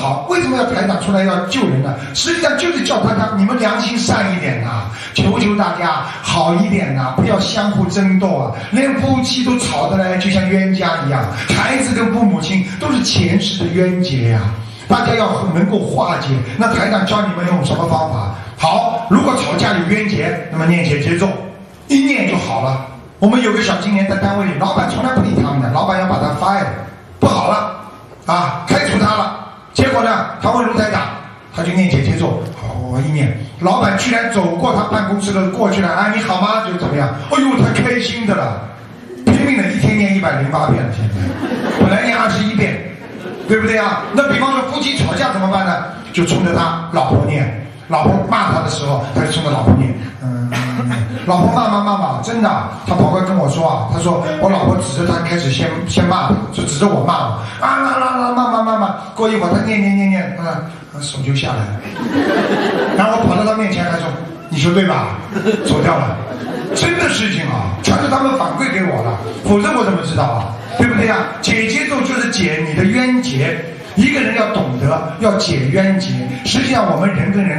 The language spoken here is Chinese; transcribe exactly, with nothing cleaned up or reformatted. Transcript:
好，为什么要台长出来要救人呢？实际上就是叫大家你们良心善一点呐，求求大家好一点呐，不要相互争斗啊，连夫妻都吵得来就像冤家一样，孩子跟父母亲都是前世的冤结呀、啊，大家要能够化解。那台长教你们用什么方法？好，如果吵架有冤结，那么念解结咒，一念就好了。我们有个小青年在单位里，老板从来不理他们的，老板要把他 fire， 不好了啊，开除他了。结果呢，他问卢台长，他就念解结咒，好，我一念，老板居然走过他办公室的过去了，啊，你好吗？就怎么样？哎呦，他开心的了，拼命的一天念一百零八遍了，现在本来念二十一遍，对不对啊？那比方说夫妻吵架怎么办呢？就冲着他老婆念，老婆骂他的时候，他就冲着老婆念，嗯，老婆骂骂骂骂，真的，他跑过来跟我说啊，他说我老婆指着他开始先先骂他，就指着我骂我，啊啦啦啦骂骂骂骂，过一会儿他念念念念，啊，手就下来了，然后我跑到他面前，他说你说对吧？走掉了，真的事情啊，全是他们反馈给我的，否则我怎么知道啊？对不对啊？解结咒就是解你的冤结。一个人要懂得要解冤结，实际上我们人跟人